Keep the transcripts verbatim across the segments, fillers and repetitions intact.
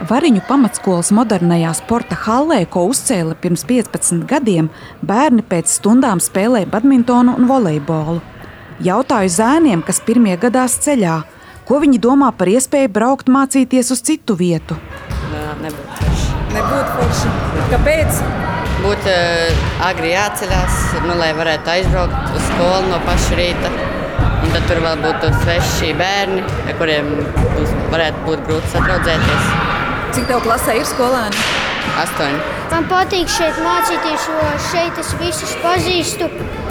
Variņu pamatskolas modernajā sporta hallē, ko uzcēla pirms piecpadsmit gadiem, bērni pēc stundām spēlē badmintonu un volejbolu. Jautāju zēniem, kas pirmie gadās ceļā, ko viņi domā par iespēju braukt mācīties uz citu vietu. Nā, nebūtu forši. Nebūtu forši. Kāpēc? Būtu uh, agri jāceļās, nu, lai varētu aizbraukt uz skolu no paša rīta. Un tad tur vēl būtu sveši bērni, ar kuriem būs, varētu būt grūti sadraudzēties. Cik tev klasē ir skolēni? Astoņi. Man patīk šeit mācīties, jo šeit es visus pazīstu.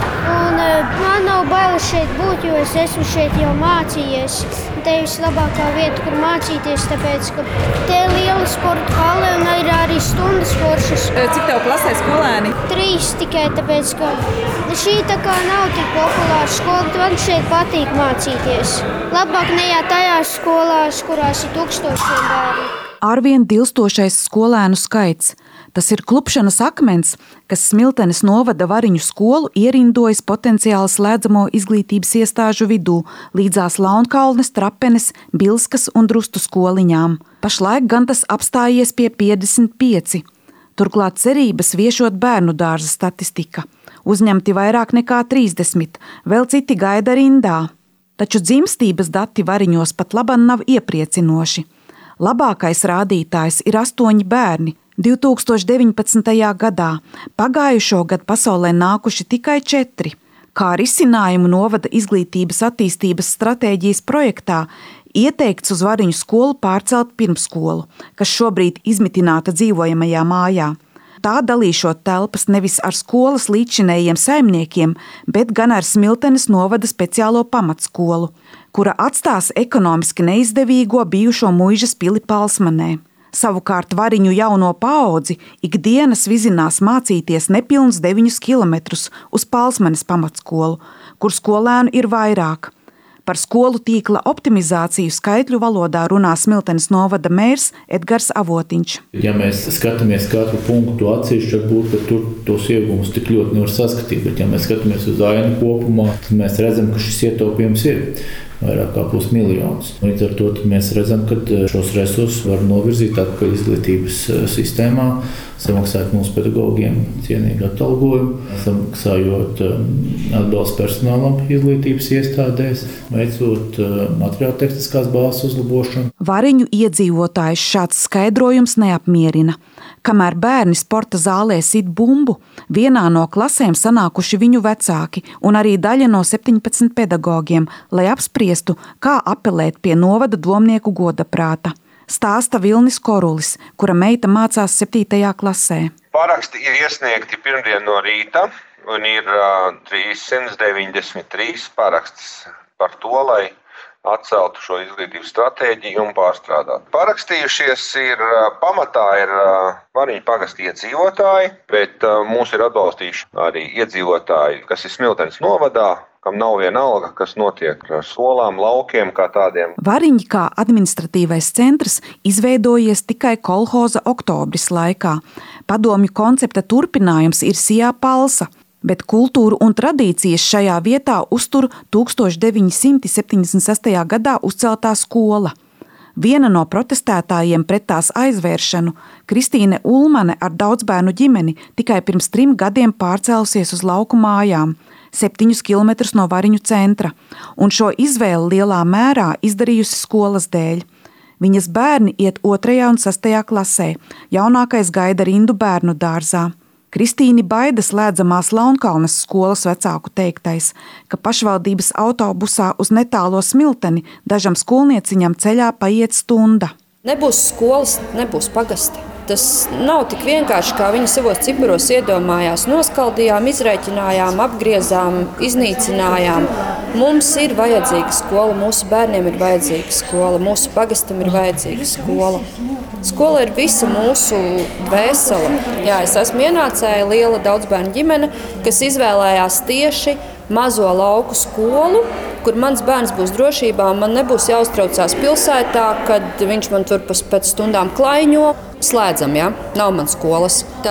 Un man nav bailes šeit būt, jo es esmu šeit jau mācījies. Te ir vislabākā vieta, kur mācīties, tāpēc, ka te ir liela sporta hale un ir arī stundas foršas. Cik tev klasē skolēni? Trīs tikai, tāpēc, ka šī tā kā nav tik populāra skola, bet man šeit patīk mācīties. Labāk nejā tajās skolās, kurās ir tūkstošiem bērnu. Arvien dilstošais skolēnu skaits. Tas ir klupšanas akmens, kas Smiltenes novada Variņu skolu ierindojas potenciāli slēdzamo izglītības iestāžu vidū, līdzās Launkalnes, Trapenes, Bilskas un Drustu skoliņām. Pašlaik gan tas apstājies pie piecdesmit pieci. Turklāt cerības viešot bērnu dārza statistika. Uzņemti vairāk nekā trīsdesmit, vēl citi gaida rindā. Taču dzimstības dati Variņos pat laban nav iepriecinoši. Labākais rādītājs ir astoņi bērni. divtūkstoš deviņpadsmitajā gadā, pagājušo gadu pasaulē nākuši tikai četri. Kā risinājumu novada izglītības attīstības stratēģijas projektā ieteikts uz Variņu skolu pārcelt pirmskolu, kas šobrīd izmitināta dzīvojamajā mājā. Tā dalīšot telpas nevis ar skolas līdzinējiem saimniekiem, bet gan ar Smiltenes novada speciālo pamatskolu, kura atstās ekonomiski neizdevīgo bijušo muižas pili Palsmanē. Savukārt Variņu jauno paudzi ikdienas vizinās mācīties nepilns deviņus kilometrus uz Palsmanes pamatskolu, kur skolēnu ir vairāk. Par skolu tīkla optimizāciju skaitļu valodā runā Smiltenes novada mērs Edgars Avotiņš. Ja mēs skatāmies katru punktu atsevišķi, varbūt, ka tur tos ieguvumus tik ļoti nevar saskatīt, bet ja mēs skatāmies uz ainu kopumā, tad mēs redzam, ka šis ietaupījums ir vairāk kā pusmiljons. Līdz ar to mēs redzam, ka šos resursus var novirzīt atpakaļ izglītības sistēmā, samaksāt mūsu pedagogiem cienīgu atalgojumu, samaksājot atbalstu personālam izglītības iestādēs, veicot materiāla tehniskās bāzes uzlabošanu. Variņu iedzīvotājus šāds skaidrojums neapmierina. Kamēr bērni sporta zālē sit bumbu, vienā no klasēm sanākuši viņu vecāki un arī daļa no septiņpadsmit pedagogiem, lai apspriestu, kā apelēt pie novada domnieku godaprāta. Stāsta Vilnis Korulis, kura meita mācās septītajā klasē. Paraksti ir iesniegti pirmdien no rīta un ir uh, trīssimt deviņdesmit trīs parakstis par to, lai atceltu šo izglītības stratēģiju un pārstrādāt. Parakstījušies ir pamatā ir Variņu pagasta iedzīvotāji, bet mūs ir atbalstījuši arī iedzīvotāji, kas ir Smiltenes novadā, kam nav viena alga, kas notiek ar skolām, laukiem kā tādiem. Variņi kā administratīvais centrs izveidojies tikai kolhoza oktobris laikā. Padomju koncepta turpinājums ir Sijā Palsa, bet kultūru un tradīcijas šajā vietā uztur tūkstoš deviņi simti septiņdesmit sestajā gadā uzceltā skola. Viena no protestētājiem pret tās aizvēršanu, Kristīne Ulmane ar daudzbērnu ģimeni, tikai pirms trim gadiem pārcēlusies uz lauku mājām, septiņus kilometrus no Variņu centra, un šo izvēli lielā mērā izdarījusi skolas dēļ. Viņas bērni iet otrajā un sastajā klasē, jaunākais gaida rindu bērnu dārzā. Kristīni baida slēdzamās Launkalnes skolas vecāku teiktais, ka pašvaldības autobusā uz netālo Smilteni dažam skolnieciņam ceļā paiet stunda. Nebūs skolas, nebūs pagasta. Tas nav tik vienkārši, kā viņi savos ciparos iedomājās. Noskaldījām, izrēķinājām, apgriezām, iznīcinājām. Mums ir vajadzīga skola, mūsu bērniem ir vajadzīga skola, mūsu pagastam ir vajadzīga skola. Skola ir visa mūsu dvēsele. Jā, es esmu ienācēja liela daudzbērnu ģimene, kas izvēlējās tieši mazo lauku skolu, kur mans bērns būs drošībā, man nebūs jāuztraucās pilsētā, kad viņš man tur pēc stundām klaiņo. Slēdzam, ja? Nav man skolas. Tad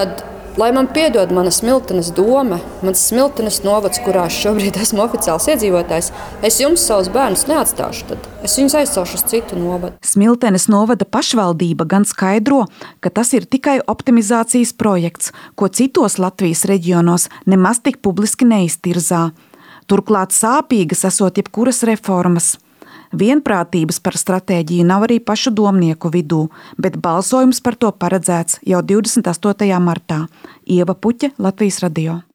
Lai man piedod mana Smiltenes doma, mans Smiltenes novads, kurā es šobrīd esmu oficiāls iedzīvotājs, es jums savus bērnus neatstāšu, tad es viņus aizcelšu uz citu novadu. Smiltenes novada pašvaldība gan skaidro, ka tas ir tikai optimizācijas projekts, ko citos Latvijas reģionos nemaz tik publiski neiztirzā. Turklāt sāpīgas esot jebkuras reformas. Vienprātības par stratēģiju nav arī pašu domnieku vidū, bet balsojums par to paredzēts jau divdesmit astotajā martā. Ieva Puķe, Latvijas radio.